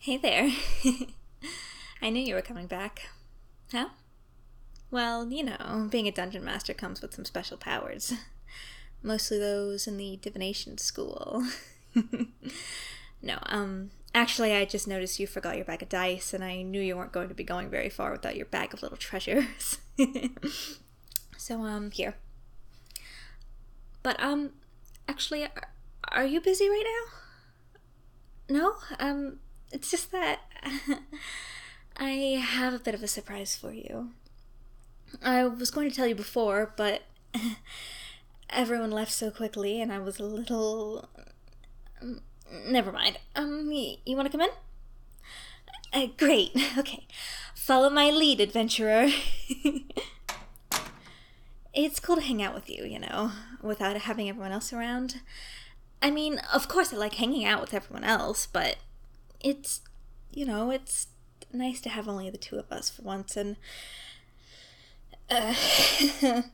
Hey there. I knew you were coming back. Huh? Well, being a dungeon master comes with some special powers. Mostly those in the divination school. No, actually I just noticed you forgot your bag of dice, and I knew you weren't going to be going very far without your bag of little treasures. So, here. But, actually, are you busy right now? No? It's just that I have a bit of a surprise for you. I was going to tell you before, but everyone left so quickly and I was a little... Never mind. You want to come in? Great. Okay. Follow my lead, adventurer. It's cool to hang out with you, without having everyone else around. I mean, of course I like hanging out with everyone else, but it's nice to have only the two of us for once, and this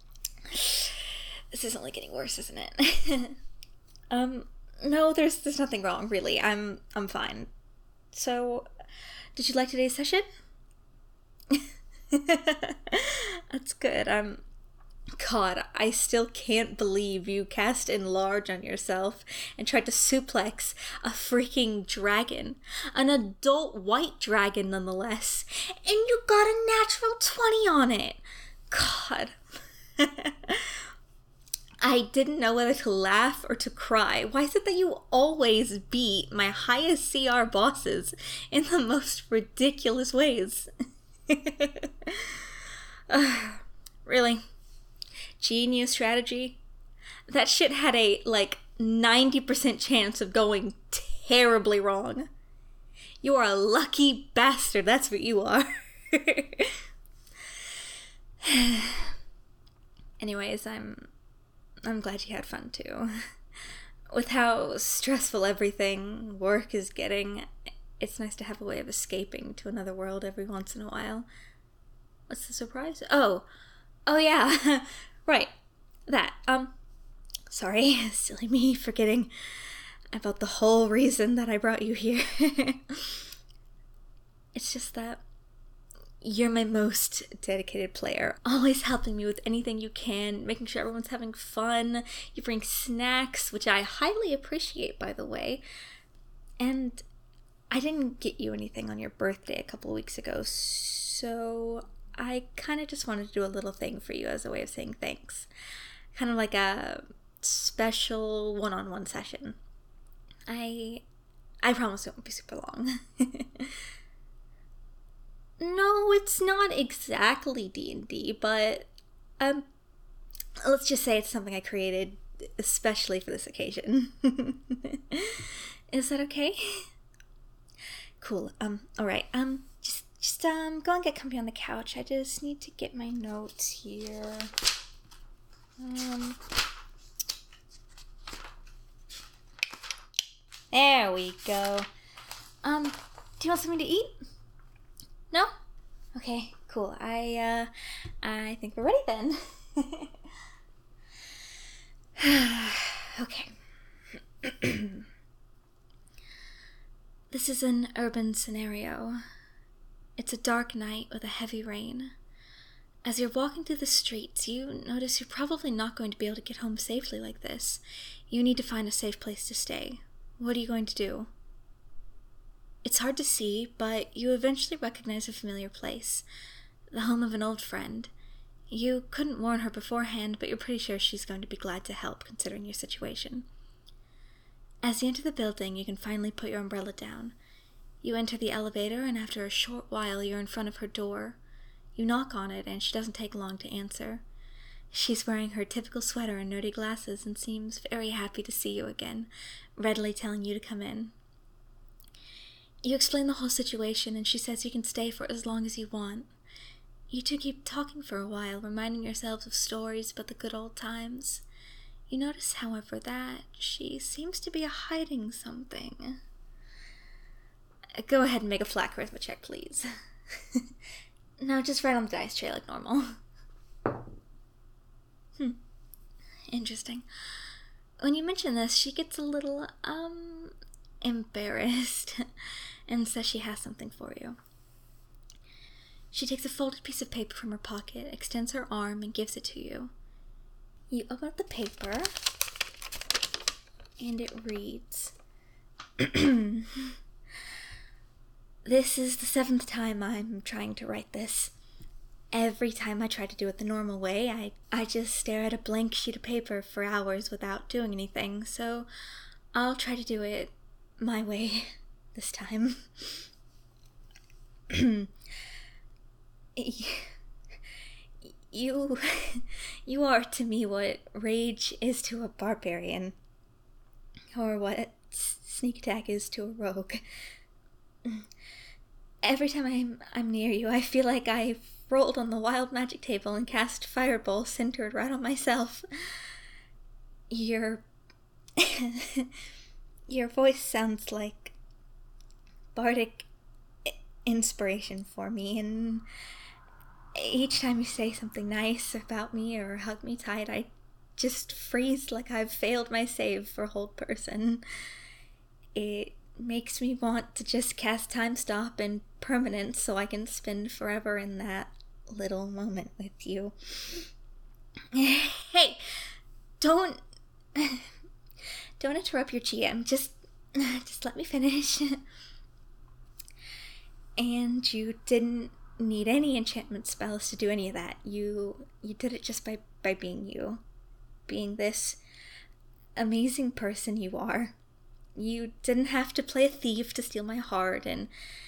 is only getting worse, isn't it? No, there's nothing wrong, really. I'm fine. So, did you like today's session? That's good. God, I still can't believe you cast Enlarge on yourself and tried to suplex a freaking dragon. An adult white dragon, nonetheless. And you got a natural 20 on it. God. I didn't know whether to laugh or to cry. Why is it that you always beat my highest CR bosses in the most ridiculous ways? Really? Genius strategy? That shit had a, 90% chance of going terribly wrong. You are a lucky bastard, that's what you are. Anyways, I'm glad you had fun too. With how stressful everything, work is getting, it's nice to have a way of escaping to another world every once in a while. What's the surprise? Oh yeah. Right. That. Sorry, silly me forgetting about the whole reason that I brought you here. It's just that you're my most dedicated player, always helping me with anything you can, making sure everyone's having fun. You bring snacks, which I highly appreciate, by the way. And I didn't get you anything on your birthday a couple weeks ago, so I kind of just wanted to do a little thing for you as a way of saying thanks. Kind of like a special one-on-one session. I promise it won't be super long. No, it's not exactly D&D, but let's just say it's something I created especially for this occasion. Is that okay? Cool. Alright. Just go and get comfy on the couch. I just need to get my notes here. There we go. Do you want something to eat? No? Okay, cool. I think we're ready then. Okay. This is an urban scenario. It's a dark night with a heavy rain. As you're walking through the streets, you notice you're probably not going to be able to get home safely like this. You need to find a safe place to stay. What are you going to do? It's hard to see, but you eventually recognize a familiar place. The home of an old friend. You couldn't warn her beforehand, but you're pretty sure she's going to be glad to help, considering your situation. As you enter the building, you can finally put your umbrella down. You enter the elevator, and after a short while, you're in front of her door. You knock on it, and she doesn't take long to answer. She's wearing her typical sweater and nerdy glasses and seems very happy to see you again, readily telling you to come in. You explain the whole situation, and she says you can stay for as long as you want. You two keep talking for a while, reminding yourselves of stories about the good old times. You notice, however, that she seems to be hiding something. Go ahead and make a flat charisma check, please. No, just write on the dice tray like normal. Interesting. When you mention this, she gets a little, embarrassed and says she has something for you. She takes a folded piece of paper from her pocket, extends her arm, and gives it to you. You open up the paper, and it reads, "This is the 7th time I'm trying to write this. Every time I try to do it the normal way, I just stare at a blank sheet of paper for hours without doing anything, so I'll try to do it my way this time." You are to me what rage is to a barbarian, or what sneak attack is to a rogue. Every time I'm near you, I feel like I've rolled on the wild magic table and cast fireball centered right on myself. Your voice sounds like bardic inspiration for me, and each time you say something nice about me or hug me tight, I just freeze like I've failed my save for hold person. It makes me want to just cast time stop and permanence so I can spend forever in that little moment with you. Hey, don't interrupt your GM. Just let me finish. And you didn't need any enchantment spells to do any of that. You did it just by being you. Being this amazing person you are. You didn't have to play a thief to steal my heart, and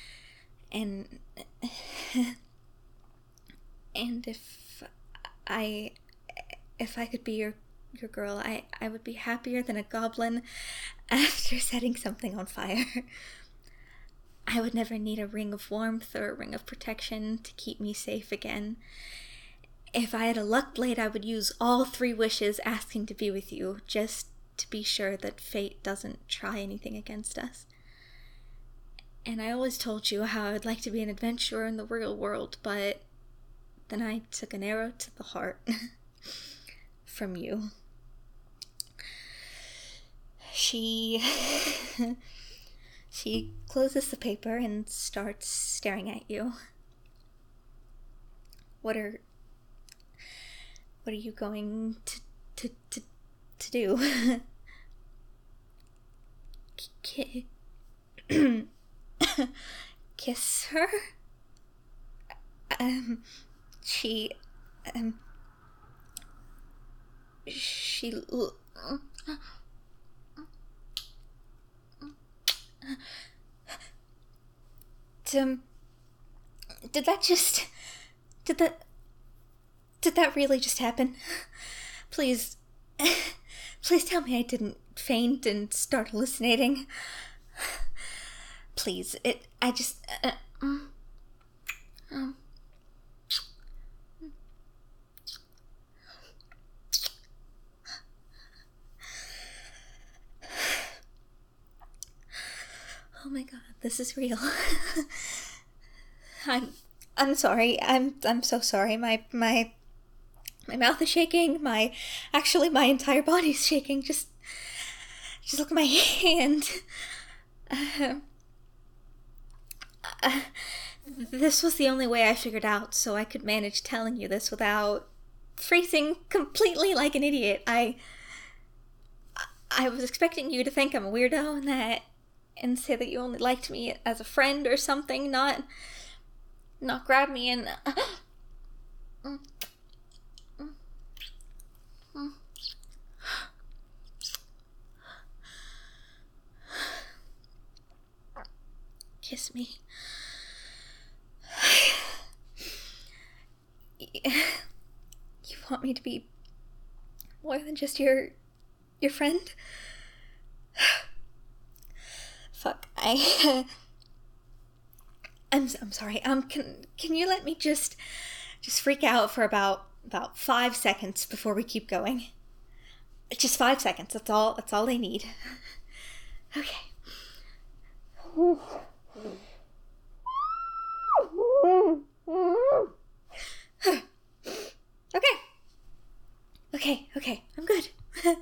if I could be your girl, I would be happier than a goblin after setting something on fire. I would never need a ring of warmth or a ring of protection to keep me safe again. If I had a luck blade, I would use all 3 wishes asking to be with you, just to be sure that fate doesn't try anything against us. And I always told you how I would like to be an adventurer in the real world, but then I took an arrow to the heart from you. She closes the paper and starts staring at you. What are you going to do? Kiss her? She Did that really just happen? Please tell me I didn't faint and start hallucinating. Please, Oh my god, this is real. I'm sorry. I'm so sorry. My mouth is shaking. My entire body's shaking. Just look at my hand. This was the only way I figured out so I could manage telling you this without freezing completely like an idiot. I was expecting you to think I'm a weirdo and say that you only liked me as a friend or something, not grab me and kiss me. You want me to be more than just your friend? Fuck, I'm sorry. Can you let me just freak out for about 5 seconds before we keep going? Just 5 seconds. That's all I need. Okay. Okay. I'm good.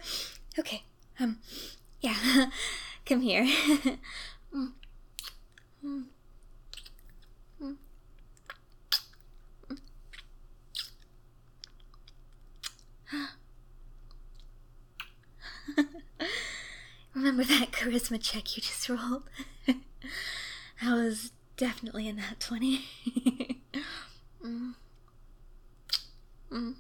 Okay. Yeah. Come here. Mm. Mm. Remember that charisma check you just rolled? I was definitely in that 20. Mm. Mm.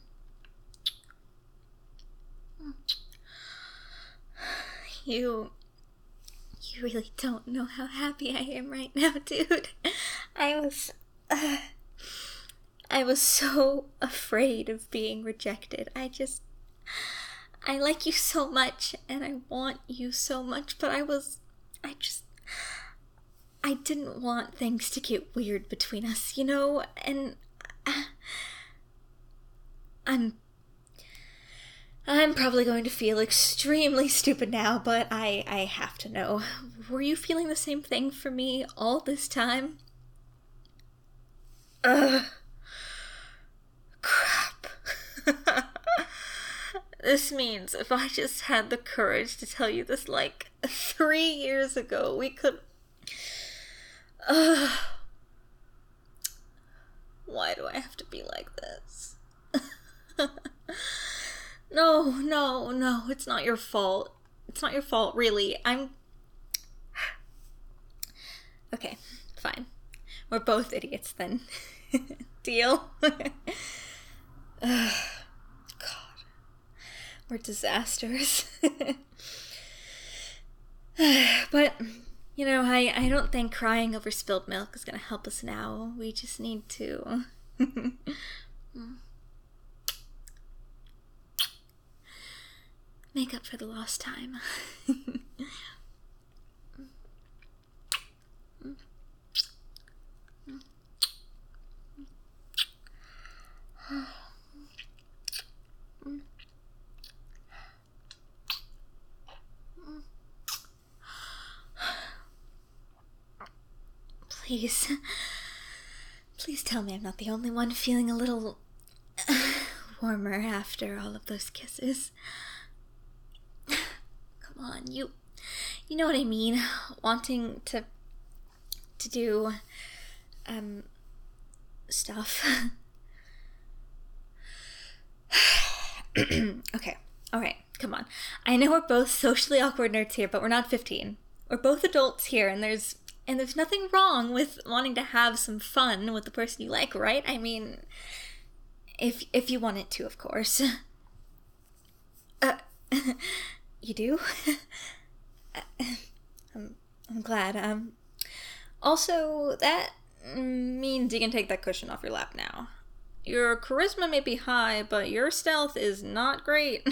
You really don't know how happy I am right now, dude. I was I was so afraid of being rejected. I like you so much and I want you so much, but I didn't want things to get weird between us, you know? And I'm probably going to feel extremely stupid now, but I have to know. Were you feeling the same thing for me all this time? Ugh. Crap. This means if I just had the courage to tell you this like 3 years ago, we could... Why do I have to be like this? No, it's not your fault. It's not your fault, really. Okay, fine. We're both idiots then. Deal? God. We're disasters. But, you know, I don't think crying over spilled milk is gonna help us now. We just need to... make up for the lost time. Please tell me I'm not the only one feeling a little warmer after all of those kisses. Come on, you know what I mean. Wanting to do stuff. Okay, alright, come on. I know we're both socially awkward nerds here, but we're not 15. We're both adults here, and there's nothing wrong with wanting to have some fun with the person you like, right? I mean, if you want it to, of course. You do? I'm glad. Also, that means you can take that cushion off your lap now. Your charisma may be high, but your stealth is not great.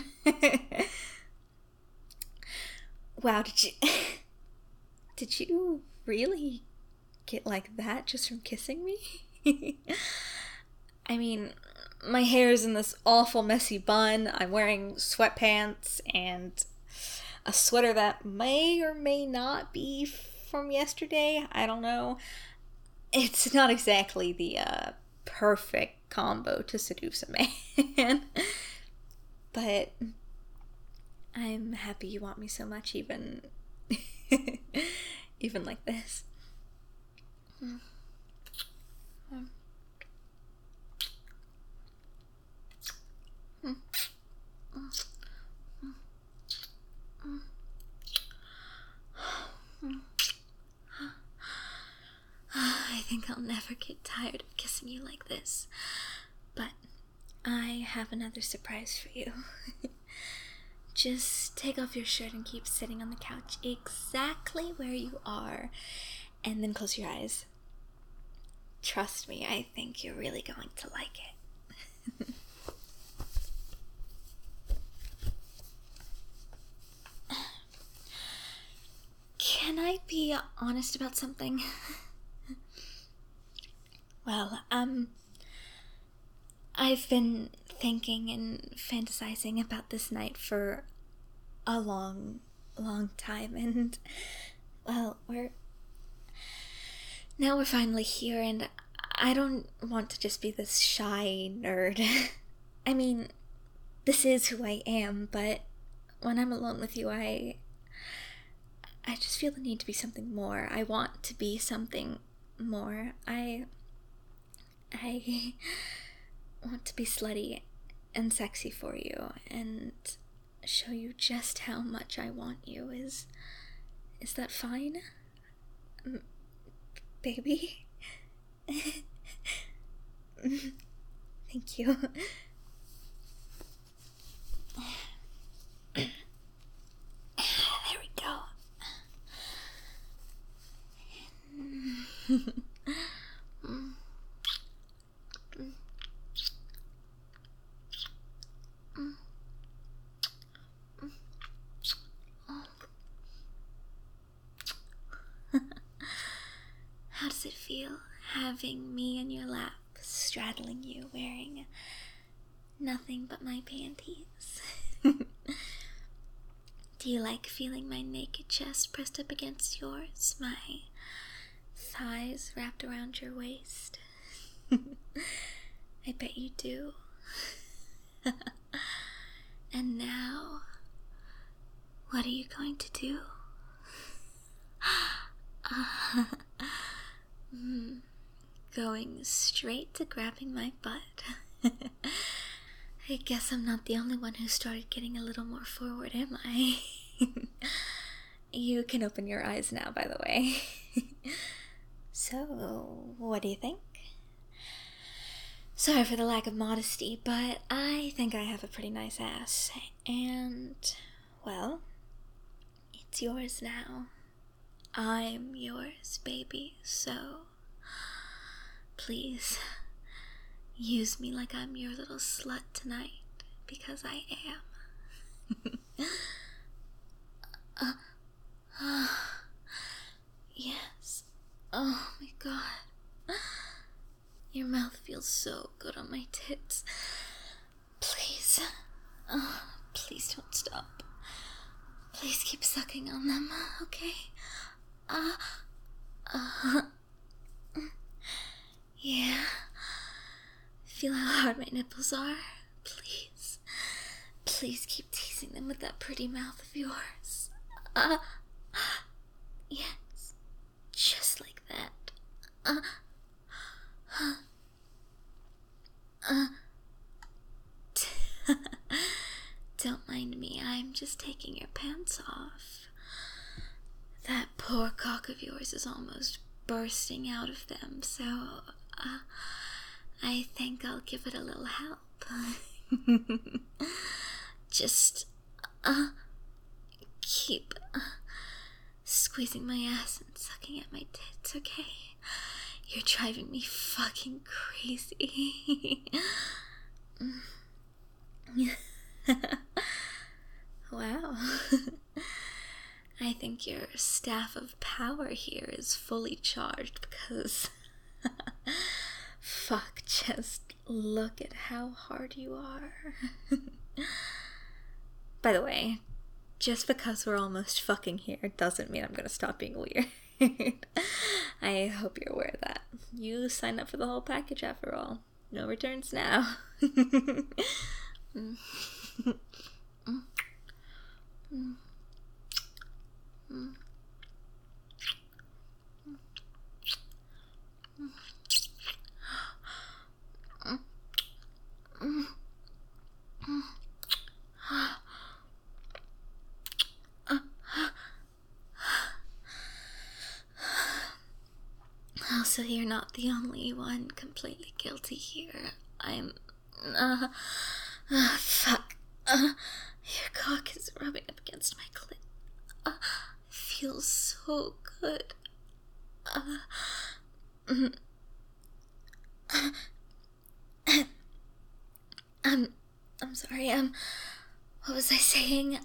Wow, did you really get like that just from kissing me? I mean, my hair's in this awful messy bun, I'm wearing sweatpants, and a sweater that may or may not be from yesterday, I don't know. It's not exactly the, perfect combo to seduce a man. But I'm happy you want me so much, even even like this. I think I'll never get tired of kissing you like this. But I have another surprise for you. Just take off your shirt and keep sitting on the couch exactly where you are, and then close your eyes. Trust me, I think you're really going to like it. Can I be honest about something? Well, I've been thinking and fantasizing about this night for a long time, and, well, we're finally here, and I don't want to just be this shy nerd. I mean, this is who I am, but when I'm alone with you, I I just feel the need to be something more. I want to be something more. I want to be slutty and sexy for you and show you just how much I want you. Is that fine? Baby? Thank you. There we go. How does it feel having me in your lap, straddling you, wearing nothing but my panties? Do you like feeling my naked chest pressed up against yours, my thighs wrapped around your waist? I bet you do. And now, what are you going to do? Going straight to grabbing my butt. I guess I'm not the only one who started getting a little more forward, am I? You can open your eyes now, by the way. So, what do you think? Sorry for the lack of modesty, but I think I have a pretty nice ass. And, well, it's yours now. I'm yours, baby, so please use me like I'm your little slut tonight, because I am. Yes. Oh my god. Your mouth feels so good on my tits. Please. Please don't stop. Please keep sucking on them, okay? Yeah. Feel how hard my nipples are? Please. Please keep teasing them with that pretty mouth of yours. Yes. Just like that. Don't mind me, I'm just taking your pants off. That poor cock of yours is almost bursting out of them, so, I think I'll give it a little help. Just, keep, squeezing my ass and sucking at my tits, okay? You're driving me fucking crazy. Wow. I think your staff of power here is fully charged because fuck, just look at how hard you are. By the way, just because we're almost fucking here doesn't mean I'm gonna stop being weird. I hope you're aware of that. You signed up for the whole package after all. No returns now. Also, you're not the only one completely guilty here. Fuck. Your cock is rubbing up against my clit. Feels so good. I'm sorry, what was I saying?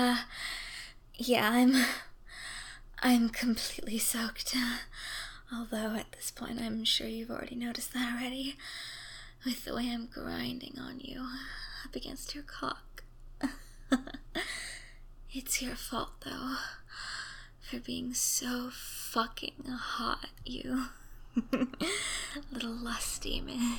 Yeah, I'm completely soaked. Although at this point I'm sure you've already noticed that already, with the way I'm grinding on you, up against your cock. It's your fault, though, for being so fucking hot, you little lusty man.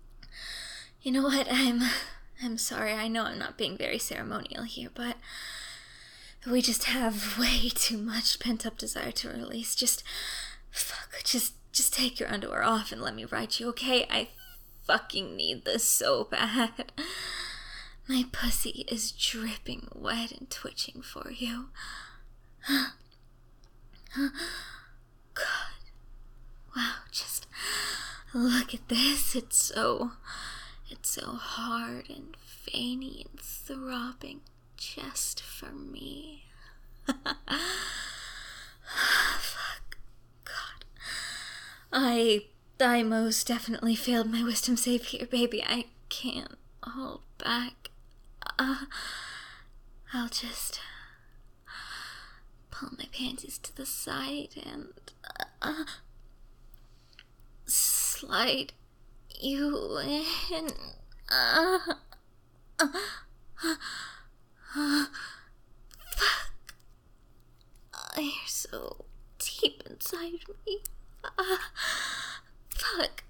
You know what, I'm sorry, I know I'm not being very ceremonial here, but We just have way too much pent-up desire to release. Just take your underwear off and let me ride you, okay? I fucking need this so bad. My pussy is dripping wet and twitching for you. God. Wow, just look at this. It's so hard and veiny and throbbing just for me. Fuck. God. I most definitely failed my wisdom save here, baby. I can't hold back. I'll just pull my panties to the side and slide you in. Fuck. You're so deep inside me. Fuck.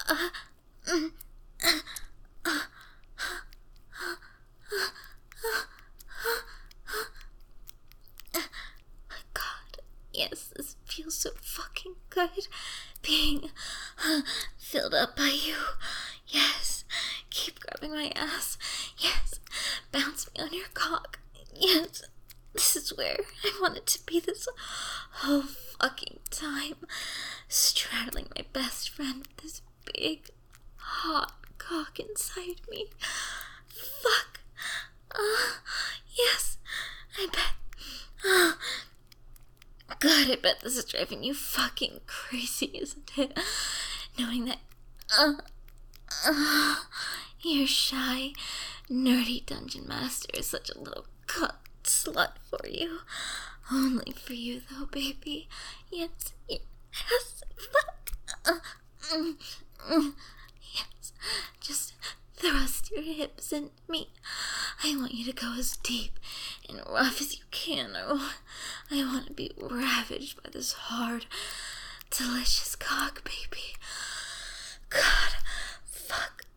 God, yes, this feels so fucking good. Being filled up by you. Yes, keep grabbing my ass. Yes, bounce me on your cock. Yes, this is where I wanted to be this whole fucking time. Straddling my best friend with this big, hot cock inside me. Fuck. Yes, I bet. God, I bet this is driving you fucking crazy, isn't it? Knowing that, your shy, nerdy dungeon master is such a little cunt slut for you. Only for you, though, baby. Yes, fuck. Yes, just thrust your hips into me. I want you to go as deep and rough as you can. I want to be ravaged by this hard, delicious cock, baby. God, fuck.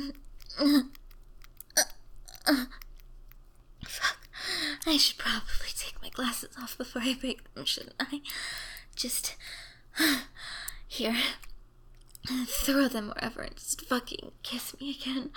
Fuck. I should probably take my glasses off before I break them, shouldn't I? Just here. Throw them wherever and just fucking kiss me again.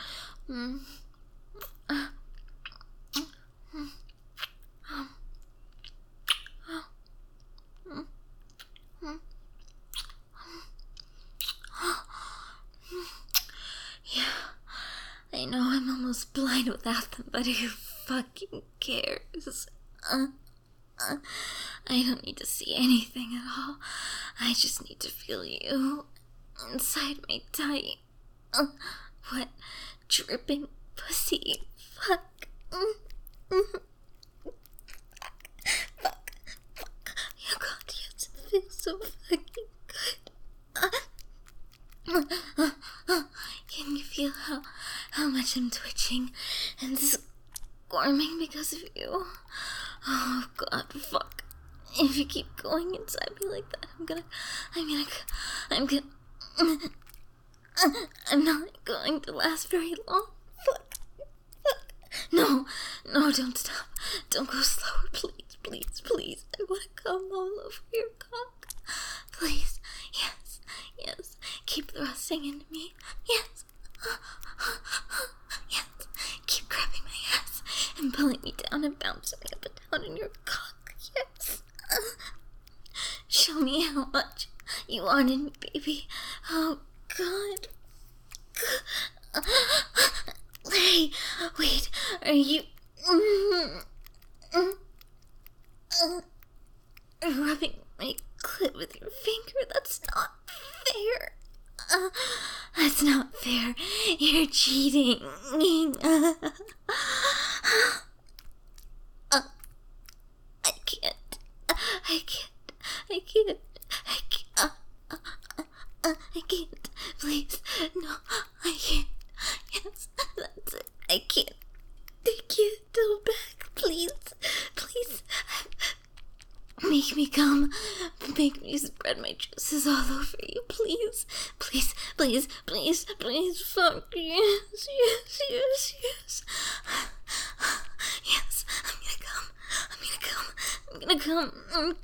Yeah, I know I'm almost blind without them, but who fucking cares? I don't need to see anything at all. I just need to feel you inside my tight, wet, dripping pussy. Fuck. Fuck. Oh God, yes, it feels so fucking good. Can you feel how much I'm twitching and squirming because of you? Oh God, fuck. If you keep going inside me like that, I'm not going to last very long. Fuck. No, don't stop. Don't go slower, please. I want to come all over your cock. Please, yes. Keep thrusting into me. Yes. Yes. Keep grabbing my ass and pulling me down and bouncing me up and down in your cock. Yes. Show me how much you wanted me, baby. Oh, God. Hey, wait, are you rubbing my clit with your finger? That's not fair. That's not fair. You're cheating. I can't. Please. No, I can't. Yes, that's it. I can't. Go back. Please. Make me come. Make me spread my juices all over you. Please. Fuck. Yes. Yes, I'm gonna come. gonna come. I'm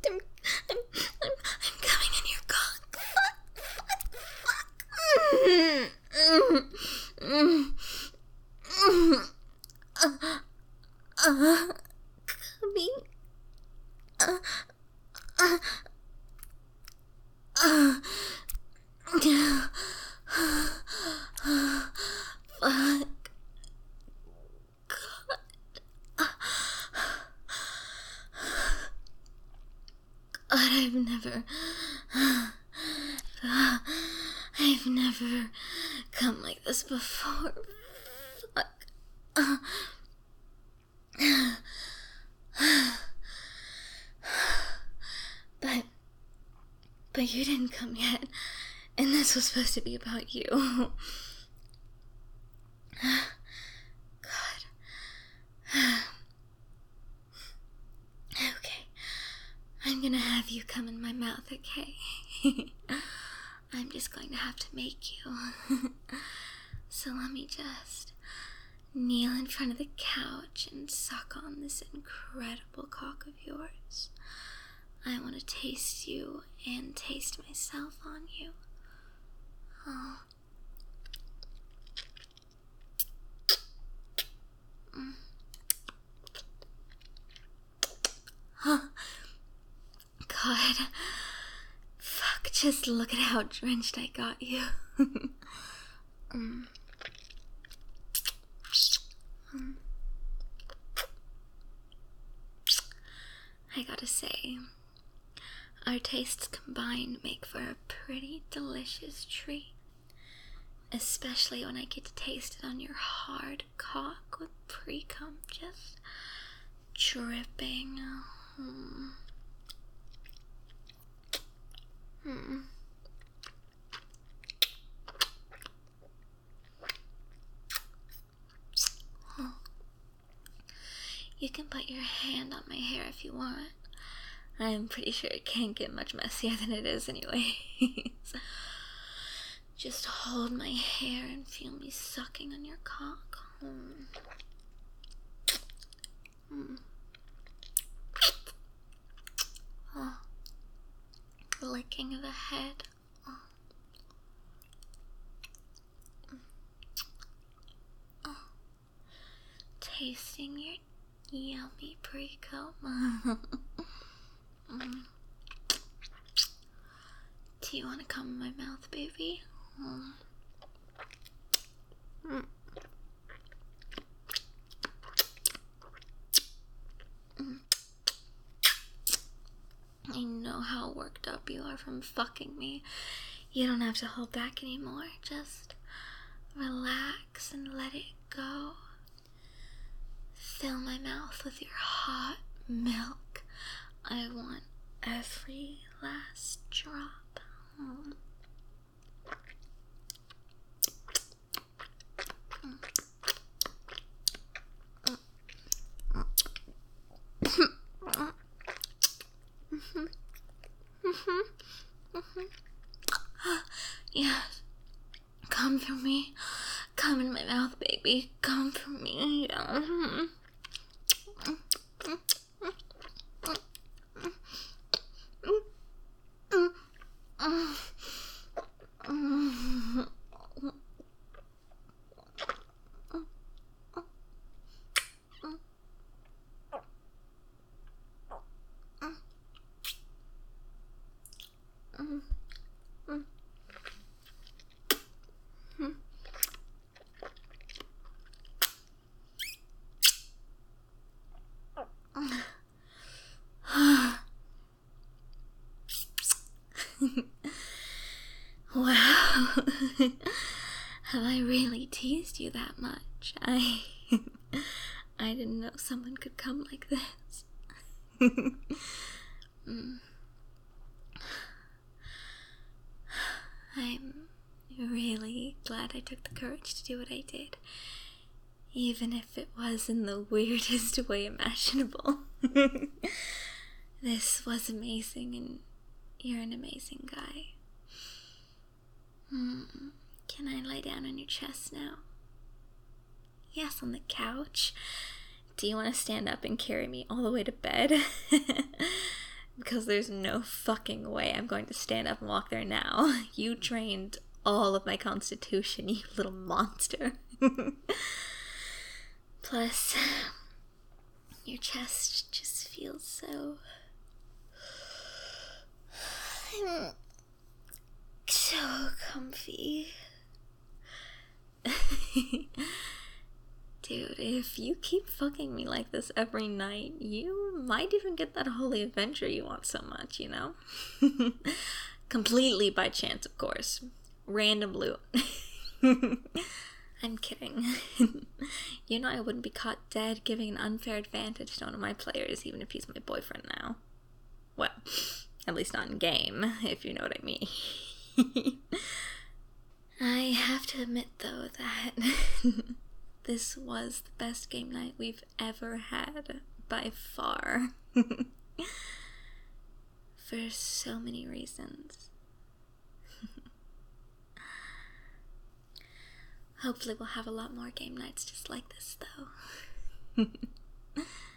coming in your cock. Fuck. God, I've never come like this before. Fuck. But you didn't come yet, and this was supposed to be about you. God. Okay. I'm gonna have you come in my mouth, okay? I'm just going to have to make you. So let me just kneel in front of the couch and suck on this incredible cock of yours. I want to taste you and taste myself on you. Oh. God. Fuck, just look at how drenched I got you. I gotta say, our tastes combined make for a pretty delicious treat. Especially when I get to taste it on your hard cock with pre-cum just dripping. You can put your hand on my hair if you want. I'm pretty sure it can't get much messier than it is anyways. Just hold my hair and feel me sucking on your cock. Oh. Licking of the head. Oh. Tasting your yummy pre-cum. Do you want to come in my mouth, baby? I know how worked up you are from fucking me. You don't have to hold back anymore. Just relax and let it go. Fill my mouth with your hot milk. I want every last drop. Yes. Come for me. Come in my mouth, baby. Come for me. Wow. Have I really teased you that much? I didn't know someone could come like this. I'm really glad I took the courage to do what I did, even if it was in the weirdest way imaginable. This was amazing, and you're an amazing guy. Can I lie down on your chest now? Yes, on the couch. Do you want to stand up and carry me all the way to bed? Because there's no fucking way I'm going to stand up and walk there now. You drained all of my constitution, you little monster. Plus, your chest just feels so... so comfy. Dude, if you keep fucking me like this every night, you might even get that holy adventure you want so much, you know? Completely by chance, of course. Random loot. I'm kidding. You know I wouldn't be caught dead giving an unfair advantage to one of my players, even if he's my boyfriend now. Well, at least not in game, if you know what I mean. I have to admit, though, that this was the best game night we've ever had, by far. For so many reasons. Hopefully we'll have a lot more game nights just like this, though.